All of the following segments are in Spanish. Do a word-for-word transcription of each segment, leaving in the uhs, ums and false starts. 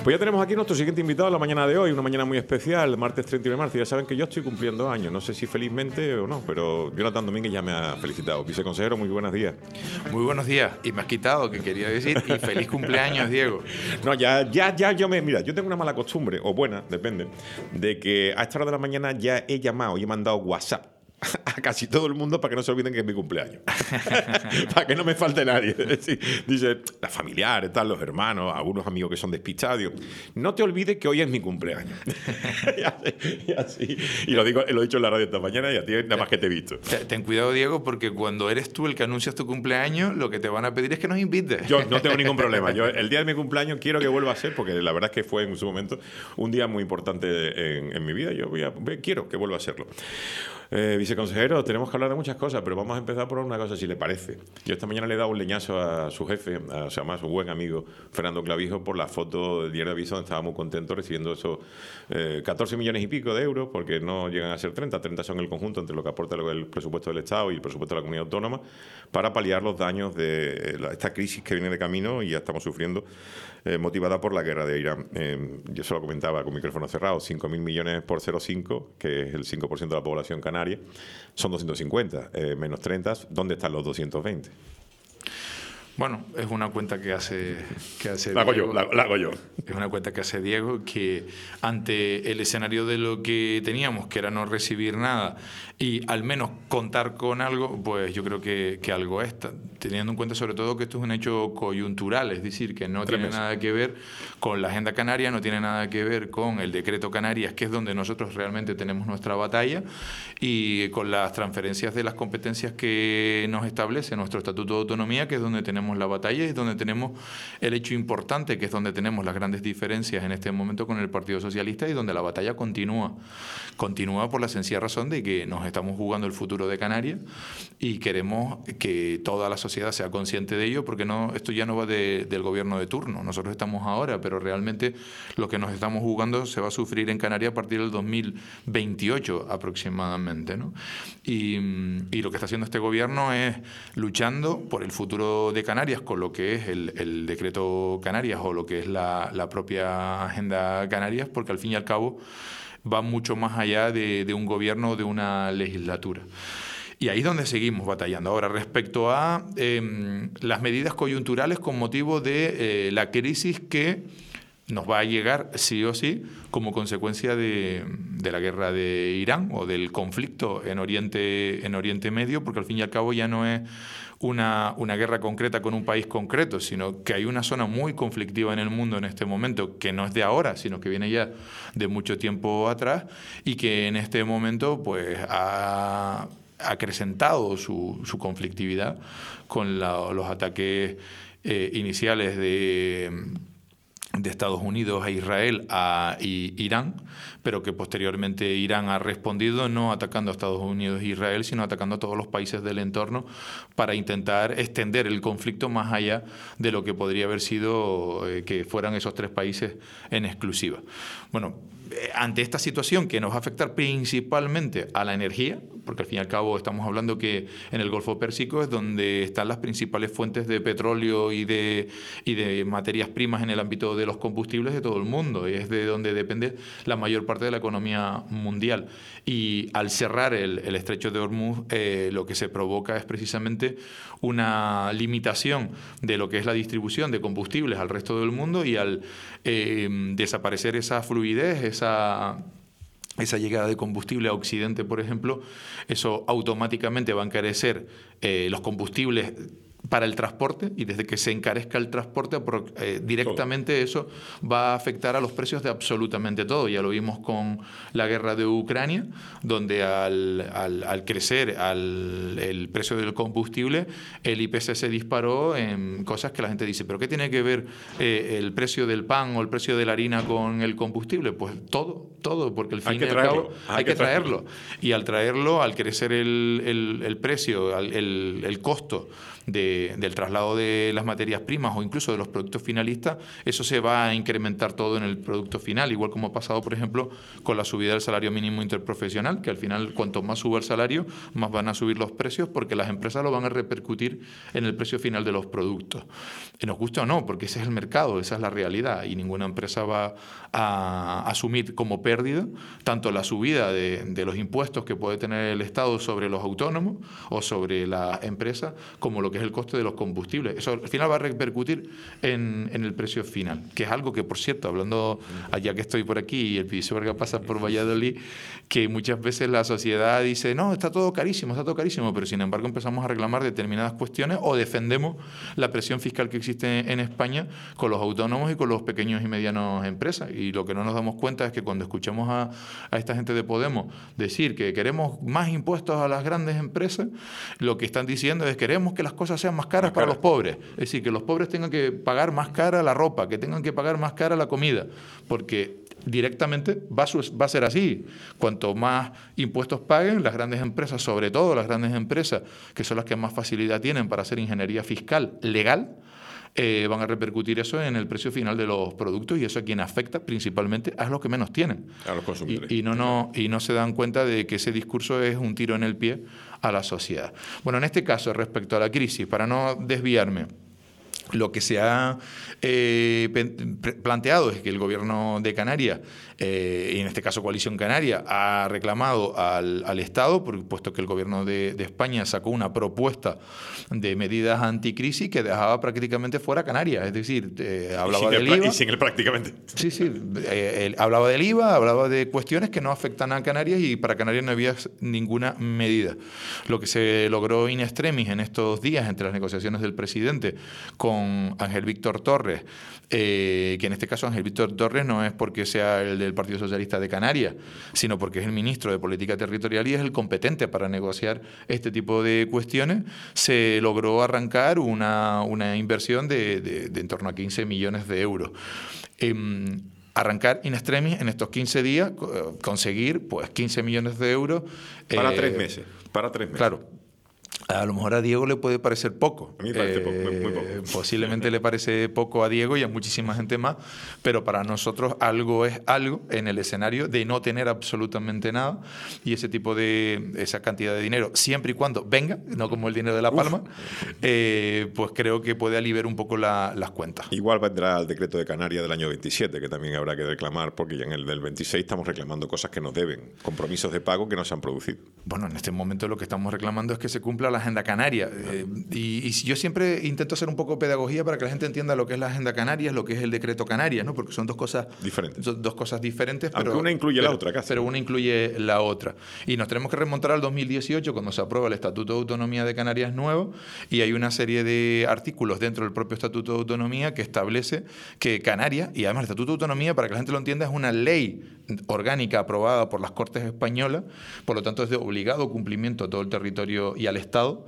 Pues ya tenemos aquí nuestro siguiente invitado la mañana de hoy, una mañana muy especial, martes treinta y uno de marzo. Ya saben que yo estoy cumpliendo años, no sé si felizmente o no, pero Jonathan Domínguez ya me ha felicitado. Viceconsejero, muy buenos días. Muy buenos días, y me has quitado, que quería decir, y feliz cumpleaños, Diego. No, ya, ya, ya, yo me... Mira, yo tengo una mala costumbre, o buena, depende, de que a esta hora de la mañana ya he llamado y he mandado WhatsApp a casi todo el mundo para que no se olviden que es mi cumpleaños. Para que no me falte nadie. Sí, dice, las familiares, tal, los hermanos, algunos amigos que son despistados. Digo, no te olvides que hoy es mi cumpleaños. y, así, y así. Y lo, digo, lo he dicho en la radio esta mañana y a ti nada más que te he visto. Ten cuidado, Diego, porque cuando eres tú el que anuncias tu cumpleaños, lo que te van a pedir es que nos invites. Yo no tengo ningún problema. Yo, el día de mi cumpleaños quiero que vuelva a ser, porque la verdad es que fue en su momento un día muy importante en, en mi vida. Yo voy a, quiero que vuelva a serlo. Eh, viceconsejero, tenemos que hablar de muchas cosas, pero vamos a empezar por una cosa, si le parece. Yo esta mañana le he dado un leñazo a su jefe, a, o sea, más su buen amigo Fernando Clavijo, por la foto del diario de Aviso, donde estaba muy contento recibiendo esos eh, catorce millones y pico de euros, porque no llegan a ser treinta, treinta son el conjunto entre lo que aporta el presupuesto del Estado y el presupuesto de la comunidad autónoma, para paliar los daños de la, esta crisis que viene de camino y ya estamos sufriendo, eh, motivada por la guerra de Irán. Eh, yo se lo comentaba con micrófono cerrado, cinco mil millones por cero coma cinco, que es el cinco por ciento de la población canaria, son doscientos cincuenta, eh, menos treinta, ¿dónde están los doscientos veinte? Bueno, es una cuenta que hace, que hace la hago Diego. yo, la, la hago yo. Es una cuenta que hace Diego, que ante el escenario de lo que teníamos, que era no recibir nada y al menos contar con algo, pues yo creo que, que algo es, teniendo en cuenta sobre todo que esto es un hecho coyuntural, es decir, que no tiene nada que ver con la agenda canaria, no tiene nada que ver con el decreto Canarias, que es donde nosotros realmente tenemos nuestra batalla, y con las transferencias de las competencias que nos establece nuestro Estatuto de Autonomía, que es donde tenemos la batalla y es donde tenemos el hecho importante, que es donde tenemos las grandes diferencias en este momento con el Partido Socialista y donde la batalla continúa. Continúa por la sencilla razón de que nos estamos jugando el futuro de Canarias y queremos que toda la sociedad sea consciente de ello, porque no, esto ya no va de, del gobierno de turno. Nosotros estamos ahora, pero realmente lo que nos estamos jugando se va a sufrir en Canarias a partir del dos mil veintiocho aproximadamente, ¿no? Y, y lo que está haciendo este gobierno es luchando por el futuro de Canarias con lo que es el, el decreto Canarias o lo que es la, la propia agenda Canarias, porque al fin y al cabo va mucho más allá de, de un gobierno o de una legislatura. Y ahí es donde seguimos batallando. Ahora, respecto a eh, las medidas coyunturales con motivo de eh, la crisis que nos va a llegar sí o sí como consecuencia de, de la guerra de Irán o del conflicto en Oriente, en Oriente Medio, porque al fin y al cabo ya no es una, una guerra concreta con un país concreto, sino que hay una zona muy conflictiva en el mundo en este momento, que no es de ahora, sino que viene ya de mucho tiempo atrás y que en este momento pues ha acrecentado su, su conflictividad con la, los ataques eh, iniciales de... de Estados Unidos a Israel a Irán, pero que posteriormente Irán ha respondido no atacando a Estados Unidos e Israel, sino atacando a todos los países del entorno para intentar extender el conflicto más allá de lo que podría haber sido eh, que fueran esos tres países en exclusiva. Bueno, ante esta situación que nos va a afectar principalmente a la energía, porque al fin y al cabo estamos hablando que en el Golfo Pérsico es donde están las principales fuentes de petróleo y de, y de materias primas en el ámbito de los combustibles de todo el mundo, y es de donde depende la mayor parte de la economía mundial. Y al cerrar el, el estrecho de Hormuz, eh, lo que se provoca es precisamente una limitación de lo que es la distribución de combustibles al resto del mundo, y al eh, desaparecer esa fluidez, esa... esa llegada de combustible a Occidente, por ejemplo, eso automáticamente va a encarecer eh, los combustibles para el transporte, y desde que se encarezca el transporte eh, directamente todo. Eso va a afectar a los precios de absolutamente todo. Ya lo vimos con la guerra de Ucrania, donde al, al, al crecer al, el precio del combustible, el I P C se disparó en cosas que la gente dice, ¿pero qué tiene que ver eh, el precio del pan o el precio de la harina con el combustible? Pues todo, todo, porque al fin y al cabo hay, hay que traerlo. traerlo. Y al traerlo, al crecer el, el, el precio, el, el costo de de, del traslado de las materias primas o incluso de los productos finalistas, eso se va a incrementar todo en el producto final, igual como ha pasado, por ejemplo, con la subida del salario mínimo interprofesional, que al final cuanto más suba el salario, más van a subir los precios porque las empresas lo van a repercutir en el precio final de los productos. Y nos gusta o no, porque ese es el mercado, esa es la realidad y ninguna empresa va a asumir como pérdida tanto la subida de, de los impuestos que puede tener el Estado sobre los autónomos o sobre las empresas como lo que es el coste de los combustibles. Eso al final va a repercutir en, en el precio final, que es algo que, por cierto, hablando, allá que estoy por aquí y el Pisuerga pasa por Valladolid, que muchas veces la sociedad dice, no, está todo carísimo, está todo carísimo, pero sin embargo empezamos a reclamar determinadas cuestiones o defendemos la presión fiscal que existe en España con los autónomos y con los pequeños y medianos empresas. Y lo que no nos damos cuenta es que cuando escuchamos a, a esta gente de Podemos decir que queremos más impuestos a las grandes empresas, lo que están diciendo es queremos que las cosas sean más caras más para cara. los pobres. Es decir, que los pobres tengan que pagar más cara la ropa, que tengan que pagar más cara la comida, porque directamente va a, va a ser así. Cuanto más impuestos paguen, las grandes empresas, sobre todo las grandes empresas, que son las que más facilidad tienen para hacer ingeniería fiscal legal, eh, van a repercutir eso en el precio final de los productos y eso a quien afecta principalmente a los que menos tienen. A los consumidores. Y, y, no, no, y no se dan cuenta de que ese discurso es un tiro en el pie a la sociedad. Bueno, en este caso, respecto a la crisis, para no desviarme, lo que se ha eh, planteado es que el Gobierno de Canarias, eh, y en este caso Coalición Canaria, ha reclamado al, al Estado, por, puesto que el Gobierno de, de España sacó una propuesta de medidas anticrisis que dejaba prácticamente fuera Canarias. Es decir, eh, hablaba del I V A. Y sin él prácticamente. Sí, sí. Eh, él hablaba del I V A, hablaba de cuestiones que no afectan a Canarias y para Canarias no había ninguna medida. Lo que se logró in extremis en estos días entre las negociaciones del presidente con Ángel Víctor Torres, eh, que en este caso Ángel Víctor Torres no es porque sea el del Partido Socialista de Canarias, sino porque es el ministro de Política Territorial y es el competente para negociar este tipo de cuestiones, se logró arrancar una, una inversión de, de, de en torno a quince millones de euros. Eh, arrancar in extremis en estos quince días, conseguir pues quince millones de euros. Para eh, tres meses, para tres meses. Claro. A lo mejor a Diego le puede parecer poco. A mí me parece eh, poco, muy, muy poco. Posiblemente le parece poco a Diego y a muchísima gente más, pero para nosotros algo es algo en el escenario de no tener absolutamente nada y ese tipo de, esa cantidad de dinero, siempre y cuando venga, no como el dinero de La Palma, eh, pues creo que puede aliviar un poco la, las cuentas. Igual vendrá el decreto de Canarias del año veintisiete, que también habrá que reclamar, porque ya en el del veintiséis estamos reclamando cosas que nos deben, compromisos de pago que no se han producido. Bueno, en este momento lo que estamos reclamando es que se cumpla la agenda canaria. Eh, y, y yo siempre intento hacer un poco de pedagogía para que la gente entienda lo que es la agenda Canarias, lo que es el decreto Canarias, ¿no? Porque son dos cosas diferentes. Son dos cosas diferentes, aunque pero, una incluye pero, la otra, casi. Pero una incluye la otra. Y nos tenemos que remontar al dos mil dieciocho, cuando se aprueba el Estatuto de Autonomía de Canarias nuevo, y hay una serie de artículos dentro del propio Estatuto de Autonomía que establece que Canarias, y además el Estatuto de Autonomía, para que la gente lo entienda, es una ley orgánica aprobada por las Cortes Españolas, por lo tanto es de obligado cumplimiento a todo el territorio y al Estado,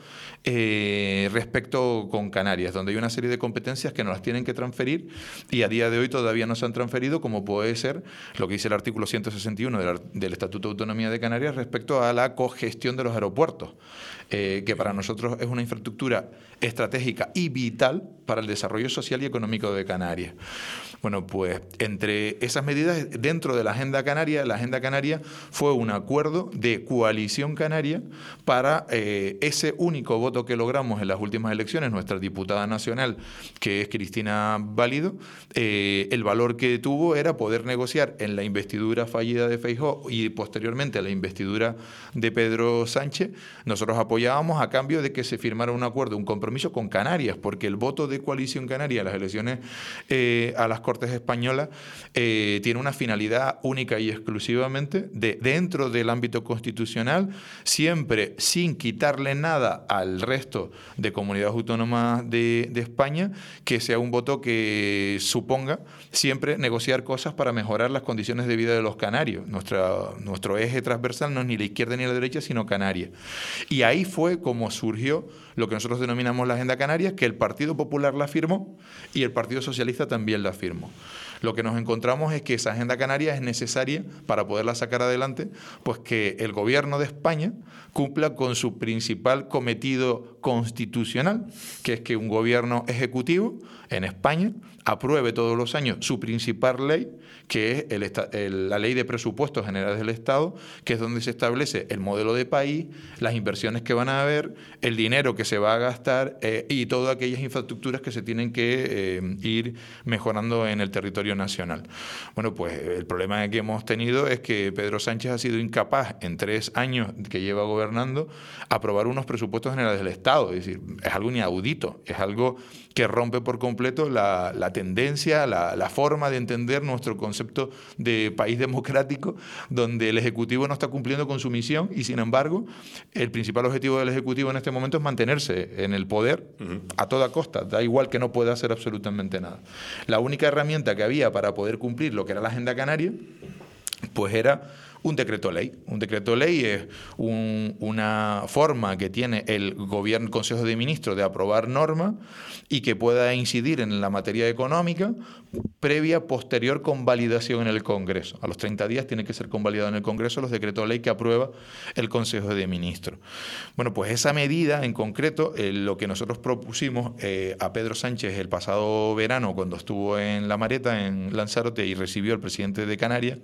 eh, respecto con Canarias, donde hay una serie de competencias que nos las tienen que transferir y a día de hoy todavía no se han transferido, como puede ser lo que dice el artículo ciento sesenta y uno del, del Estatuto de Autonomía de Canarias respecto a la cogestión de los aeropuertos, eh, que para nosotros es una infraestructura estratégica y vital para el desarrollo social y económico de Canarias. Bueno, pues entre esas medidas, dentro de la Agenda Canaria, la Agenda Canaria fue un acuerdo de coalición canaria para eh, ese único voto que logramos en las últimas elecciones, nuestra diputada nacional, que es Cristina Válido, eh, el valor que tuvo era poder negociar en la investidura fallida de Feijóo y posteriormente a la investidura de Pedro Sánchez. Nosotros apoyábamos a cambio de que se firmara un acuerdo, un compromiso con Canarias, porque el voto de coalición canaria a las elecciones eh, a las Cortes Españolas eh, tiene una finalidad única y exclusivamente de dentro del ámbito constitucional, siempre sin quitarle nada al resto de comunidades autónomas de, de España, que sea un voto que suponga siempre negociar cosas para mejorar las condiciones de vida de los canarios. Nuestra, nuestro eje transversal no es ni la izquierda ni la derecha, sino Canarias. Y ahí fue como surgió lo que nosotros denominamos la Agenda Canarias, que el Partido Popular la firmó y el Partido Socialista también la firmó. Lo que nos encontramos es que esa agenda canaria es necesaria para poderla sacar adelante, pues que el gobierno de España cumpla con su principal cometido constitucional, que es que un gobierno ejecutivo en España apruebe todos los años su principal ley, que es el, el, la Ley de Presupuestos Generales del Estado, que es donde se establece el modelo de país, las inversiones que van a haber, el dinero que se va a gastar eh, y todas aquellas infraestructuras que se tienen que eh, ir mejorando en el territorio nacional. Bueno, pues el problema que hemos tenido es que Pedro Sánchez ha sido incapaz en tres años que lleva gobernando aprobar unos presupuestos generales del Estado. Es decir, es algo inaudito, es algo que rompe por completo la, la tendencia, la, la forma de entender nuestro concepto de país democrático, donde el Ejecutivo no está cumpliendo con su misión y, sin embargo, el principal objetivo del Ejecutivo en este momento es mantenerse en el poder uh-huh. a toda costa. Da igual que no pueda hacer absolutamente nada. La única herramienta que había para poder cumplir lo que era la Agenda Canaria, pues era un decreto ley. Un decreto ley es un, una forma que tiene el gobierno, el Consejo de Ministros de aprobar normas y que pueda incidir en la materia económica previa, posterior convalidación en el Congreso. A los treinta días tiene que ser convalidado en el Congreso los decretos ley que aprueba el Consejo de Ministros. Bueno, pues esa medida en concreto, eh, lo que nosotros propusimos eh, a Pedro Sánchez el pasado verano cuando estuvo en La Mareta, en Lanzarote, y recibió al presidente de Canarias,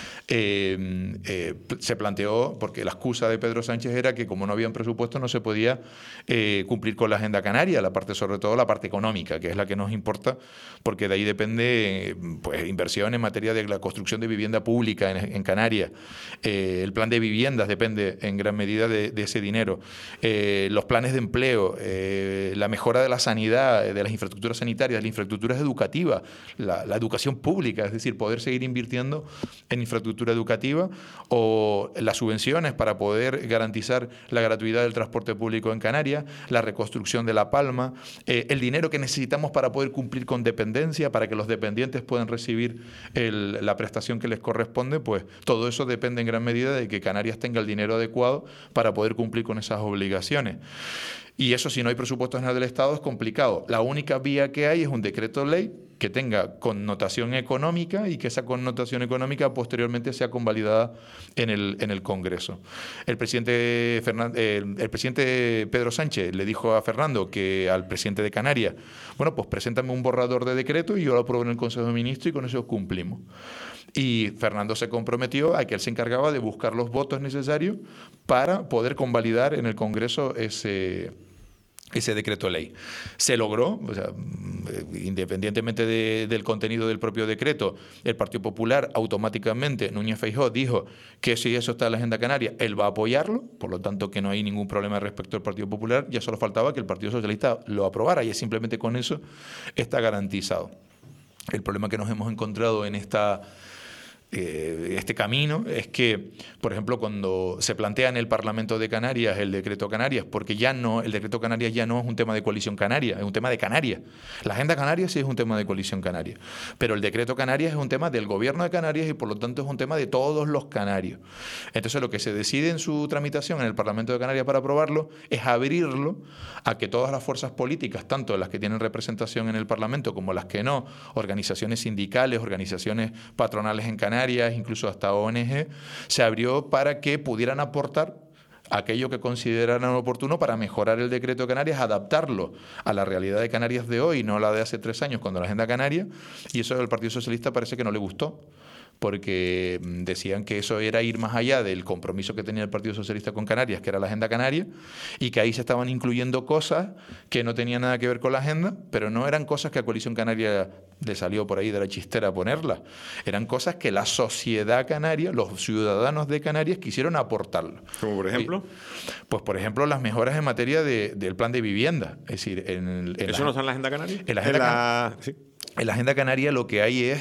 Eh, eh, se planteó, porque la excusa de Pedro Sánchez era que como no había un presupuesto no se podía eh, cumplir con la agenda canaria, la parte, sobre todo la parte económica, que es la que nos importa, porque de ahí depende pues, inversión en materia de la construcción de vivienda pública en, en Canarias. Eh, el plan de viviendas depende en gran medida de, de ese dinero. Eh, los planes de empleo, eh, la mejora de la sanidad, de las infraestructuras sanitarias, las infraestructuras educativas, la, la educación pública, es decir, poder seguir invirtiendo en infraestructuras educativa, o las subvenciones para poder garantizar la gratuidad del transporte público en Canarias, la reconstrucción de La Palma, eh, el dinero que necesitamos para poder cumplir con dependencia, para que los dependientes puedan recibir el, la prestación que les corresponde, pues todo eso depende en gran medida de que Canarias tenga el dinero adecuado para poder cumplir con esas obligaciones. Y eso, si no hay presupuesto general del Estado, es complicado. La única vía que hay es un decreto ley que tenga connotación económica y que esa connotación económica posteriormente sea convalidada en el, en el Congreso. El presidente, Fernand- el, el presidente Pedro Sánchez le dijo a Fernando, que al presidente de Canarias, bueno, pues preséntame un borrador de decreto y yo lo apruebo en el Consejo de Ministros y con eso cumplimos. Y Fernando se comprometió a que él se encargaba de buscar los votos necesarios para poder convalidar en el Congreso ese... ese decreto ley. Se logró, o sea, independientemente de, del contenido del propio decreto, el Partido Popular automáticamente, Núñez Feijóo dijo que si eso está en la agenda canaria, él va a apoyarlo, por lo tanto que no hay ningún problema respecto al Partido Popular, ya solo faltaba que el Partido Socialista lo aprobara y simplemente con eso está garantizado. El problema que nos hemos encontrado en esta... este camino es que, por ejemplo, cuando se plantea en el Parlamento de Canarias el decreto Canarias, porque ya no, el decreto Canarias ya no es un tema de coalición canaria, es un tema de Canarias. La agenda canaria sí es un tema de coalición canaria, pero el decreto Canarias es un tema del gobierno de Canarias y por lo tanto es un tema de todos los canarios. Entonces lo que se decide en su tramitación en el Parlamento de Canarias para aprobarlo es abrirlo a que todas las fuerzas políticas, tanto las que tienen representación en el Parlamento como las que no, organizaciones sindicales, organizaciones patronales en Canarias, incluso hasta O N G, se abrió para que pudieran aportar aquello que consideraran oportuno para mejorar el decreto de Canarias, adaptarlo a la realidad de Canarias de hoy, no la de hace tres años cuando la agenda canaria, y eso al Partido Socialista parece que no le gustó, porque decían que eso era ir más allá del compromiso que tenía el Partido Socialista con Canarias, que era la agenda canaria, y que ahí se estaban incluyendo cosas que no tenían nada que ver con la agenda, pero no eran cosas que a Coalición Canaria le salió por ahí de la chistera ponerlas, eran cosas que la sociedad canaria, los ciudadanos de Canarias quisieron aportarlo. ¿Como por ejemplo? Pues por ejemplo las mejoras en materia de, del plan de vivienda. Es decir, en, en ¿Eso la, no está en la agenda canaria? En la agenda, en la... can... sí. en la agenda canaria lo que hay es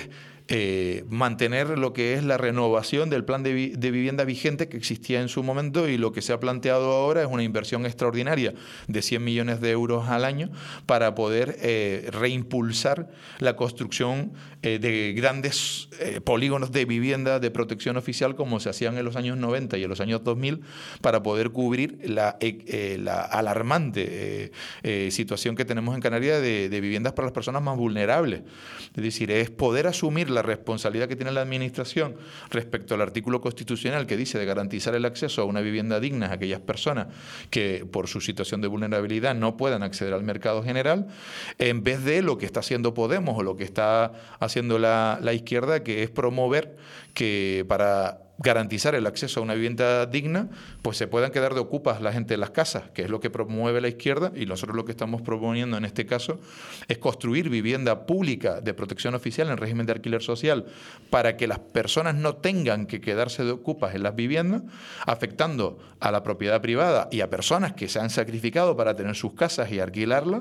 eh, mantener lo que es la renovación del plan de, vi de vivienda vigente que existía en su momento, y lo que se ha planteado ahora es una inversión extraordinaria de cien millones de euros al año para poder eh, reimpulsar la construcción eh, de grandes eh, polígonos de vivienda de protección oficial como se hacían en los años noventa y en los años dos mil, para poder cubrir la, eh, la alarmante eh, eh, situación que tenemos en Canarias de, de viviendas para las personas más vulnerables. Es decir, es poder asumir la responsabilidad que tiene la Administración respecto al artículo constitucional que dice de garantizar el acceso a una vivienda digna a aquellas personas que por su situación de vulnerabilidad no puedan acceder al mercado general, en vez de lo que está haciendo Podemos o lo que está haciendo la, la izquierda, que es promover que para garantizar el acceso a una vivienda digna, pues se puedan quedar de ocupas la gente en las casas, que es lo que promueve la izquierda, y nosotros lo que estamos proponiendo en este caso es construir vivienda pública de protección oficial en régimen de alquiler social para que las personas no tengan que quedarse de ocupas en las viviendas, afectando a la propiedad privada y a personas que se han sacrificado para tener sus casas y alquilarlas,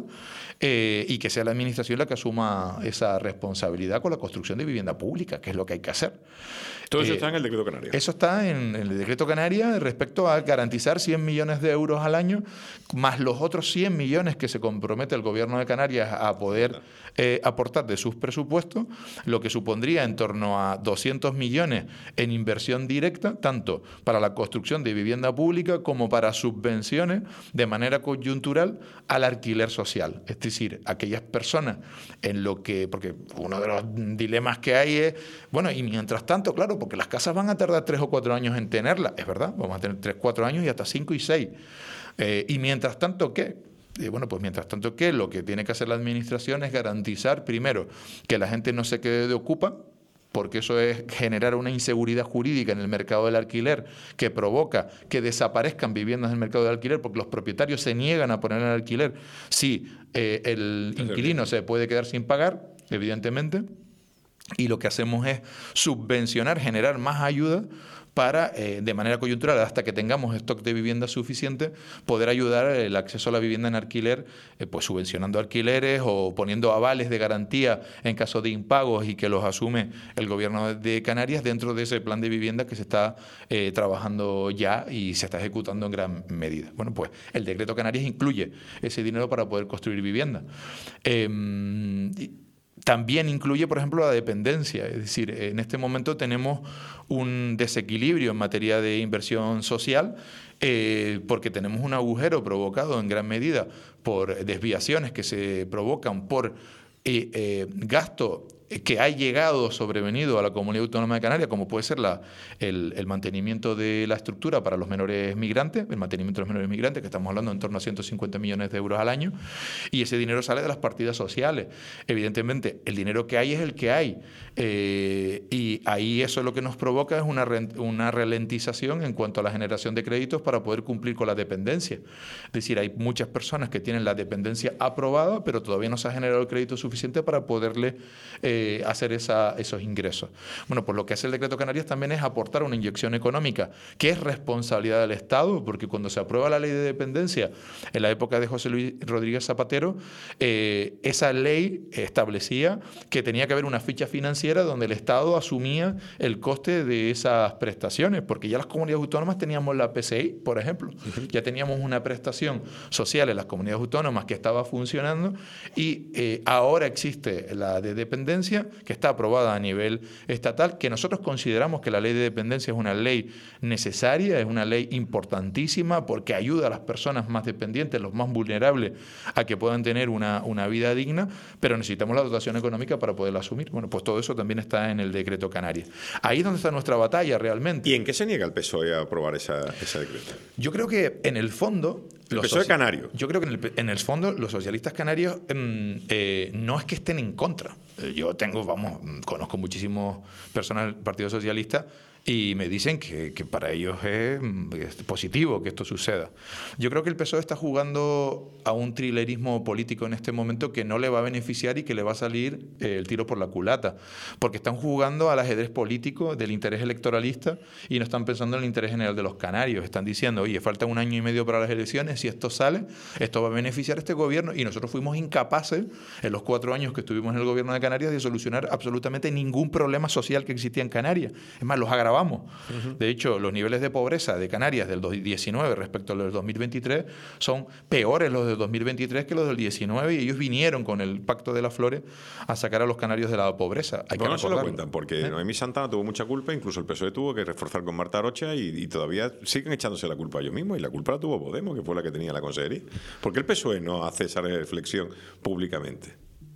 eh, y que sea la Administración la que asuma esa responsabilidad con la construcción de vivienda pública, que es lo que hay que hacer. Todo eso Eh, está en el Decreto Canarias. Eso está en el Decreto Canarias respecto a garantizar cien millones de euros al año, más los otros cien millones que se compromete el Gobierno de Canarias a poder eh, aportar de sus presupuestos, lo que supondría en torno a doscientos millones en inversión directa, tanto para la construcción de vivienda pública como para subvenciones de manera coyuntural al alquiler social. Es decir, aquellas personas en lo que, porque uno de los dilemas que hay es, bueno, y mientras tanto, claro, porque las casas van a tardar tres o cuatro años en tenerlas, es verdad, vamos a tener tres, cuatro años y hasta cinco y seis. Eh, y mientras tanto, ¿qué? Y bueno, pues mientras tanto, ¿qué? Lo que tiene que hacer la Administración es garantizar, primero, que la gente no se quede de ocupa, porque eso es generar una inseguridad jurídica en el mercado del alquiler que provoca que desaparezcan viviendas del mercado del alquiler, porque los propietarios se niegan a poner en alquiler si eh, el inquilino se puede quedar sin pagar, evidentemente. Y lo que hacemos es subvencionar, generar más ayuda para, eh, de manera coyuntural, hasta que tengamos stock de vivienda suficiente, poder ayudar el acceso a la vivienda en alquiler, eh, pues subvencionando alquileres o poniendo avales de garantía en caso de impagos y que los asume el Gobierno de Canarias dentro de ese plan de vivienda que se está eh, trabajando ya y se está ejecutando en gran medida. Bueno, pues el Decreto Canarias incluye ese dinero para poder construir vivienda. Eh, También incluye, por ejemplo, la dependencia. Es decir, en este momento tenemos un desequilibrio en materia de inversión social eh, porque tenemos un agujero provocado en gran medida por desviaciones que se provocan por eh, eh, gasto que ha llegado sobrevenido a la Comunidad Autónoma de Canarias, como puede ser la, el, el mantenimiento de la estructura para los menores migrantes, el mantenimiento de los menores migrantes, que estamos hablando en torno a ciento cincuenta millones de euros al año, y ese dinero sale de las partidas sociales. Evidentemente, el dinero que hay es el que hay, eh, y ahí eso lo que nos provoca es una, una ralentización en cuanto a la generación de créditos para poder cumplir con la dependencia. Es decir, hay muchas personas que tienen la dependencia aprobada, pero todavía no se ha generado el crédito suficiente para poderle eh, hacer esa, esos ingresos. Bueno, pues lo que hace el Decreto Canarias también es aportar una inyección económica, que es responsabilidad del Estado, porque cuando se aprueba la ley de dependencia en la época de José Luis Rodríguez Zapatero, eh, esa ley establecía que tenía que haber una ficha financiera donde el Estado asumía el coste de esas prestaciones, porque ya las comunidades autónomas teníamos la P C I, por ejemplo, uh-huh. ya teníamos una prestación social en las comunidades autónomas que estaba funcionando, y eh, ahora existe la de dependencia, que está aprobada a nivel estatal, que nosotros consideramos que la ley de dependencia es una ley necesaria, es una ley importantísima porque ayuda a las personas más dependientes, los más vulnerables, a que puedan tener una, una vida digna, pero necesitamos la dotación económica para poderla asumir. Bueno, pues todo eso también está en el Decreto Canarias. Ahí es donde está nuestra batalla realmente. ¿Y en qué se niega el P S O E a aprobar esa, ese decreto? Yo creo que en el fondo... El P S O E canario. Yo creo que en el, en el fondo los socialistas canarios eh, eh, no es que estén en contra. Yo tengo, vamos, conozco muchísimas personas del Partido Socialista y me dicen que, que para ellos es, es positivo que esto suceda. Yo creo que el P S O E está jugando a un trilerismo político en este momento que no le va a beneficiar y que le va a salir eh, el tiro por la culata, porque están jugando al ajedrez político del interés electoralista y no están pensando en el interés general de los canarios. Están diciendo, oye, falta un año y medio para las elecciones, si esto sale, esto va a beneficiar a este gobierno, y nosotros fuimos incapaces en los cuatro años que estuvimos en el gobierno de Canarias de solucionar absolutamente ningún problema social que existía en Canarias. Es más, los agravamos. Uh-huh. De hecho, los niveles de pobreza de Canarias del dos mil diecinueve respecto a los del dos mil veintitrés son peores los del dos mil veintitrés que los del diecinueve, y ellos vinieron con el Pacto de las Flores a sacar a los canarios de la pobreza. Hay bueno, que no se lo cuentan, porque ¿Eh? Noemí Santana tuvo mucha culpa, incluso el P S O E tuvo que reforzar con Marta Arocha, y, y todavía siguen echándose la culpa a ellos mismos, y la culpa la tuvo Podemos, que fue la que tenía la consejería. ¿Por qué el P S O E no hace esa reflexión públicamente?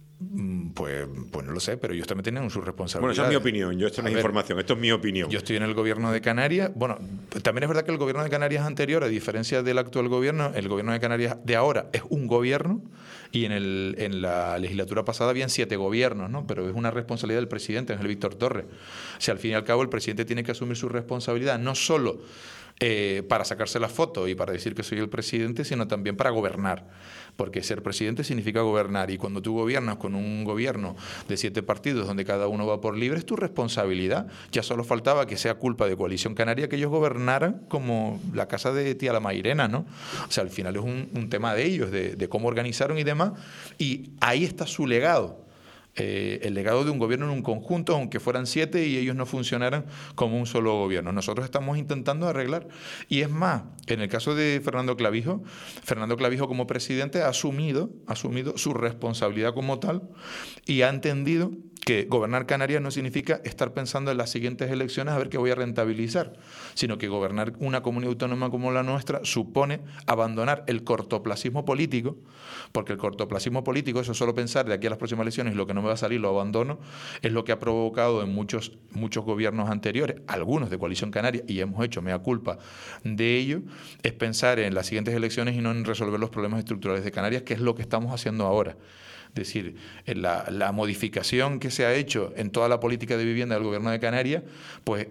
Pues, pues no lo sé, pero ellos también tienen su responsabilidad. Bueno, esa es mi opinión, yo esto no es ver, información, esto es mi opinión. Yo estoy en el gobierno de Canarias. Bueno, también es verdad que el gobierno de Canarias anterior, a diferencia del actual gobierno, el gobierno de Canarias de ahora es un gobierno, y en, el, en la legislatura pasada habían siete gobiernos, ¿no? Pero es una responsabilidad del presidente, Ángel Víctor Torres. O sea, al fin y al cabo el presidente tiene que asumir su responsabilidad, no solo eh, para sacarse la foto y para decir que soy el presidente, sino también para gobernar. Porque ser presidente significa gobernar, y cuando tú gobiernas con un gobierno de siete partidos donde cada uno va por libre, es tu responsabilidad. Ya solo faltaba que sea culpa de Coalición Canaria que ellos gobernaran como la casa de tía La Mairena, ¿no? O sea, al final es un, un tema de ellos, de, de cómo organizaron y demás, y ahí está su legado. Eh, el legado de un gobierno en un conjunto, aunque fueran siete y ellos no funcionaran como un solo gobierno. Nosotros estamos intentando arreglar. Y es más, en el caso de Fernando Clavijo, Fernando Clavijo como presidente ha asumido, ha asumido su responsabilidad como tal, y ha entendido que gobernar Canarias no significa estar pensando en las siguientes elecciones a ver qué voy a rentabilizar, sino que gobernar una comunidad autónoma como la nuestra supone abandonar el cortoplacismo político, porque el cortoplacismo político, eso solo pensar de aquí a las próximas elecciones y lo que no me va a salir lo abandono, es lo que ha provocado en muchos, muchos gobiernos anteriores, algunos de Coalición Canaria, y hemos hecho mea culpa de ello, es pensar en las siguientes elecciones y no en resolver los problemas estructurales de Canarias, que es lo que estamos haciendo ahora. Es decir, la, la modificación que se ha hecho en toda la política de vivienda del Gobierno de Canarias, pues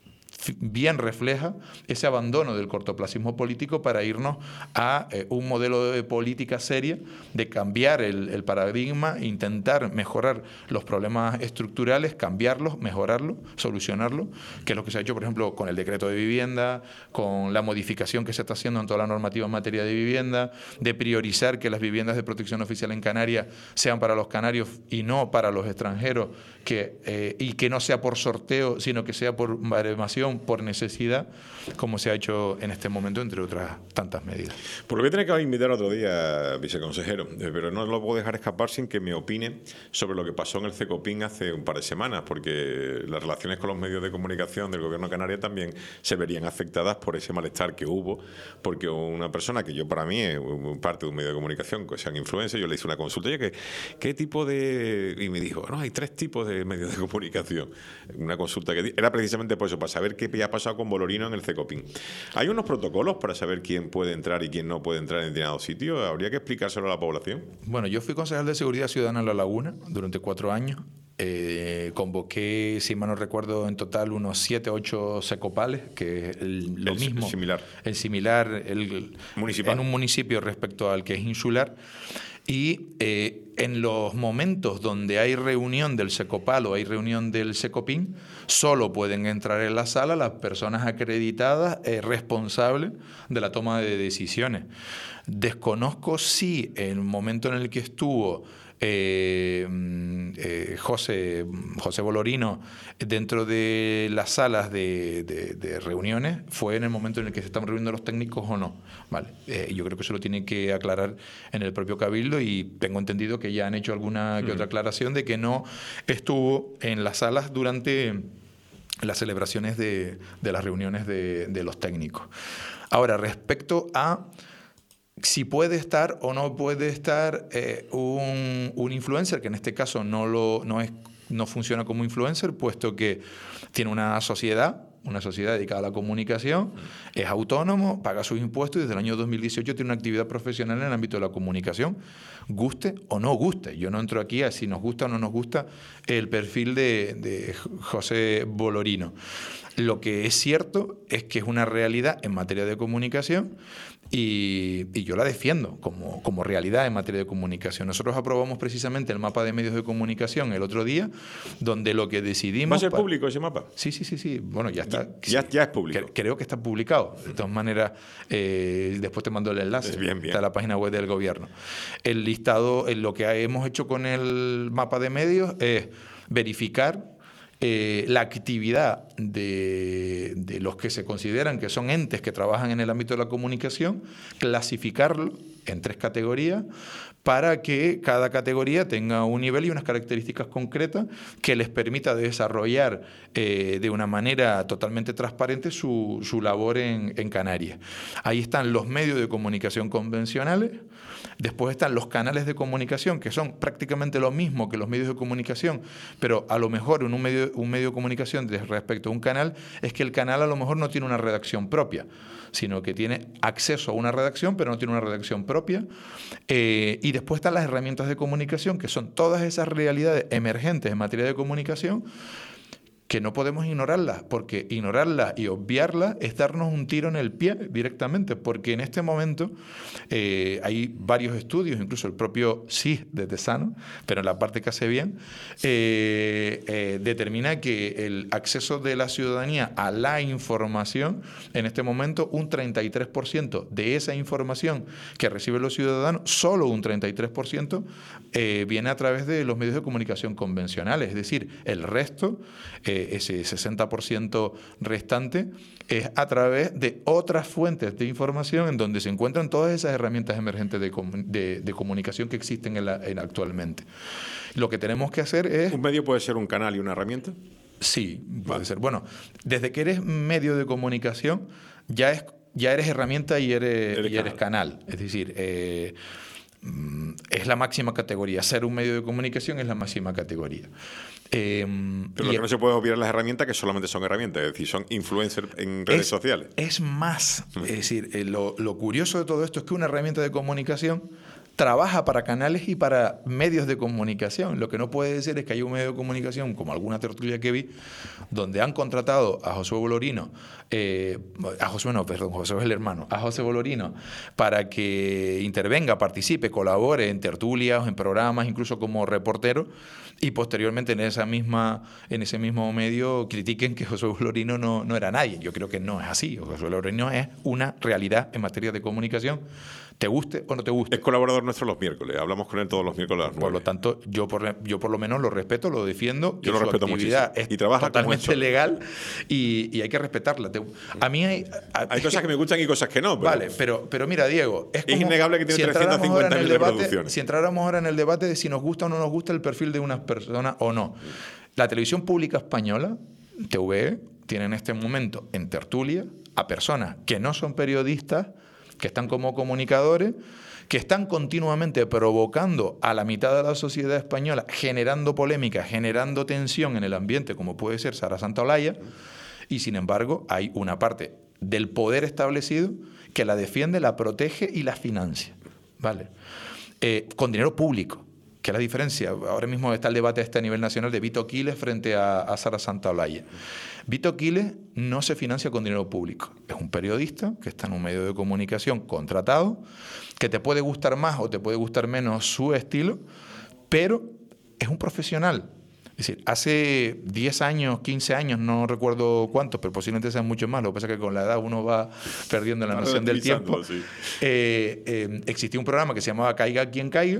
bien refleja ese abandono del cortoplacismo político para irnos a eh, un modelo de política seria, de cambiar el, el paradigma, intentar mejorar los problemas estructurales, cambiarlos, mejorarlos, solucionarlos, que es lo que se ha hecho, por ejemplo, con el decreto de vivienda, con la modificación que se está haciendo en toda la normativa en materia de vivienda, de priorizar que las viviendas de protección oficial en Canarias sean para los canarios y no para los extranjeros, que, eh, y que no sea por sorteo, sino que sea por baremación, por necesidad, como se ha hecho en este momento, entre otras tantas medidas. Por lo que tiene que invitar otro día, viceconsejero, pero no lo puedo dejar escapar sin que me opine sobre lo que pasó en el CECOPIN hace un par de semanas, porque las relaciones con los medios de comunicación del Gobierno canario también se verían afectadas por ese malestar que hubo, porque una persona que yo para mí es parte de un medio de comunicación, que sean influencers, yo le hice una consulta, oye, ¿qué, qué tipo de...? Y me dijo, no, hay tres tipos de medios de comunicación. Una consulta que era precisamente por eso, para saber qué ha pasado con Bolorino en el CECOPIN. ¿Hay unos protocolos para saber quién puede entrar y quién no puede entrar en determinados sitios? ¿Habría que explicárselo a la población? Bueno, yo fui concejal de Seguridad Ciudadana en La Laguna durante cuatro años. Eh, convoqué, si mal no recuerdo, en total unos siete, ocho secopales, que es el, lo el mismo. Similar. El similar el, municipal. En un municipio respecto al que es insular. Y eh, en los momentos donde hay reunión del Secopal o hay reunión del Secopin, solo pueden entrar en la sala las personas acreditadas eh, responsables de la toma de decisiones. Desconozco si en el momento en el que estuvo Eh, eh, José, José Bolorino dentro de las salas de, de, de reuniones fue en el momento en el que se están reuniendo los técnicos o no. Vale, eh, yo creo que eso lo tiene que aclarar en el propio Cabildo, y tengo entendido que ya han hecho alguna que otra aclaración de que no estuvo en las salas durante las celebraciones de, de las reuniones de, de los técnicos. Ahora, respecto a si puede estar o no puede estar eh, un, un influencer, que en este caso no, lo, no, es, no funciona como influencer, puesto que tiene una sociedad una sociedad dedicada a la comunicación, es autónomo, paga sus impuestos y desde el año dos mil dieciocho tiene una actividad profesional en el ámbito de la comunicación, guste o no guste. Yo no entro aquí a si nos gusta o no nos gusta el perfil de, de José Bolorino. Lo que es cierto es que es una realidad en materia de comunicación y, y yo la defiendo como, como realidad en materia de comunicación. Nosotros aprobamos precisamente el mapa de medios de comunicación el otro día, donde lo que decidimos... ¿Va a ser público ese mapa? Sí, sí, sí, sí. Bueno, ya está. Ya, sí. ya es público. Creo que está publicado. De todas maneras, eh, después te mando el enlace. Bien, bien. Está en la página web del gobierno. El listado, lo que hemos hecho con el mapa de medios es verificar Eh, la actividad de, de los que se consideran que son entes que trabajan en el ámbito de la comunicación, clasificarlo en tres categorías para que cada categoría tenga un nivel y unas características concretas que les permita desarrollar eh, de una manera totalmente transparente su, su labor en, en Canarias. Ahí están los medios de comunicación convencionales, después están los canales de comunicación, que son prácticamente lo mismo que los medios de comunicación, pero a lo mejor en un medio, un medio de comunicación respecto a un canal es que el canal a lo mejor no tiene una redacción propia, sino que tiene acceso a una redacción, pero no tiene una redacción propia. Eh, y después están las herramientas de comunicación, que son todas esas realidades emergentes en materia de comunicación, que no podemos ignorarlas, porque ignorarlas y obviarlas es darnos un tiro en el pie directamente, porque en este momento eh, hay varios estudios, incluso el propio C I S de Tesano, pero en la parte que hace bien, eh, eh, determina que el acceso de la ciudadanía a la información, en este momento un treinta y tres por ciento de esa información que reciben los ciudadanos, solo un treinta y tres por ciento eh, viene a través de los medios de comunicación convencionales, es decir, el resto... Eh, ese sesenta por ciento restante es a través de otras fuentes de información en donde se encuentran todas esas herramientas emergentes de, de, de comunicación que existen en la, en actualmente. Lo que tenemos que hacer es... ¿Un medio puede ser un canal y una herramienta? Sí, puede vale. ser. Bueno, desde que eres medio de comunicación ya, es, ya eres herramienta y eres, eres, y eres canal. canal. Es decir... Eh, es la máxima categoría. Ser un medio de comunicación es la máxima categoría. Eh, Pero lo que no se puede obviar las herramientas, que solamente son herramientas, es decir, son influencers en redes es, sociales. Es más, es decir, eh, lo, lo curioso de todo esto es que una herramienta de comunicación trabaja para canales y para medios de comunicación. Lo que no puede decir es que hay un medio de comunicación, como alguna tertulia que vi, donde han contratado a José Bolorino, eh, a José, no, perdón, José es el hermano, a José Bolorino, para que intervenga, participe, colabore en tertulias, en programas, incluso como reportero, y posteriormente en esa misma, en ese mismo medio critiquen que José Bolorino no, no era nadie. Yo creo que no es así. José Bolorino es una realidad en materia de comunicación, te guste o no te guste. Es colaborador nuestro los miércoles, hablamos con él todos los miércoles a las nueve. Por lo tanto, yo por, yo por lo menos lo respeto, lo defiendo. Yo lo su respeto actividad muchísimo. Es y trabaja totalmente legal y, y hay que respetarla. A mí hay... A, hay cosas que, que me gustan y cosas que no. Pero, vale, pero, pero mira, Diego, es, como es innegable que tiene si trescientas cincuenta mil reproducciones. Si entráramos ahora en el debate de si nos gusta o no nos gusta el perfil de unas personas o no. La televisión pública española, T V E, tiene en este momento en tertulia a personas que no son periodistas, que están como comunicadores, que están continuamente provocando a la mitad de la sociedad española, generando polémica, generando tensión en el ambiente, como puede ser Sara Santaolalla, y sin embargo hay una parte del poder establecido que la defiende, la protege y la financia, ¿vale? Eh, con dinero público, que es la diferencia. Ahora mismo está el debate a este nivel nacional de Vito Quiles frente a, a Sara Santaolalla. Vito Quiles no se financia con dinero público. Es un periodista que está en un medio de comunicación contratado, que te puede gustar más o te puede gustar menos su estilo, pero es un profesional. Es decir, hace diez años, quince años, no recuerdo cuántos, pero posiblemente sean mucho más, lo que pasa es que con la edad uno va perdiendo la noción del tiempo, sí. eh, eh, existía un programa que se llamaba Caiga quien caiga,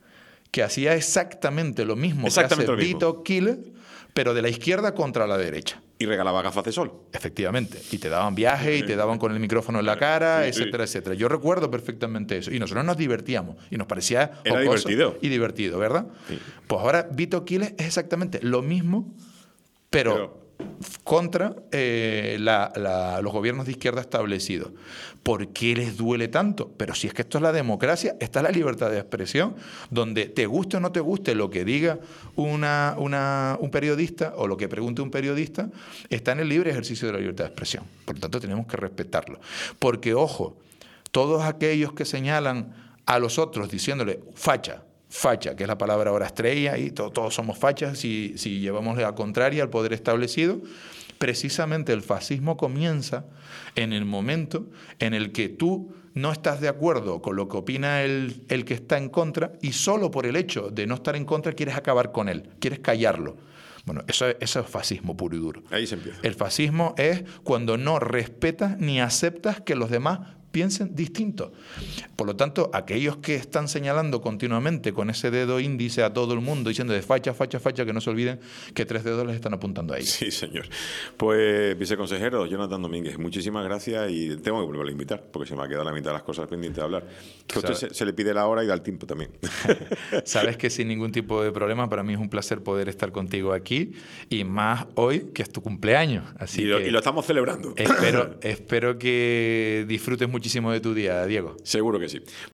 que hacía exactamente lo mismo exactamente que hace lo mismo. Vito Quiles, pero de la izquierda contra la derecha. Y regalaba gafas de sol. Efectivamente. Y te daban viajes, y te daban con el micrófono en la cara, sí, etcétera, sí. etcétera. Yo recuerdo perfectamente eso. Y nosotros nos divertíamos. Y nos parecía Era divertido. Y divertido, ¿verdad? Sí. Pues ahora Vito Quiles es exactamente lo mismo, pero, pero contra eh, la, la, los gobiernos de izquierda establecidos. ¿Por qué les duele tanto? Pero si es que esto es la democracia, esta es la libertad de expresión, donde te guste o no te guste lo que diga una, una, un periodista o lo que pregunte un periodista, está en el libre ejercicio de la libertad de expresión. Por lo tanto, tenemos que respetarlo. Porque, ojo, todos aquellos que señalan a los otros diciéndole facha, facha, que es la palabra ahora estrella, y to- todos somos fachas si, si llevamos la contraria al poder establecido. Precisamente el fascismo comienza en el momento en el que tú no estás de acuerdo con lo que opina el, el que está en contra y solo por el hecho de no estar en contra quieres acabar con él, quieres callarlo. Bueno, eso, eso es fascismo puro y duro. Ahí se empieza. El fascismo es cuando no respetas ni aceptas que los demás piensen distinto. Por lo tanto, aquellos que están señalando continuamente con ese dedo índice a todo el mundo, diciendo de facha, facha, facha, que no se olviden que tres dedos les están apuntando a ellos. Sí, señor. Pues, viceconsejero Jonathan Domínguez, muchísimas gracias y tengo que volverlo a invitar, porque se me ha quedado la mitad de las cosas pendientes de hablar. Que a usted se, se le pide la hora y da el tiempo también. Sabes que sin ningún tipo de problema, para mí es un placer poder estar contigo aquí, y más hoy, que es tu cumpleaños. Así y, lo, que y lo estamos celebrando. Espero, espero que disfrutes muchísimo de tu día, Diego. Seguro que sí.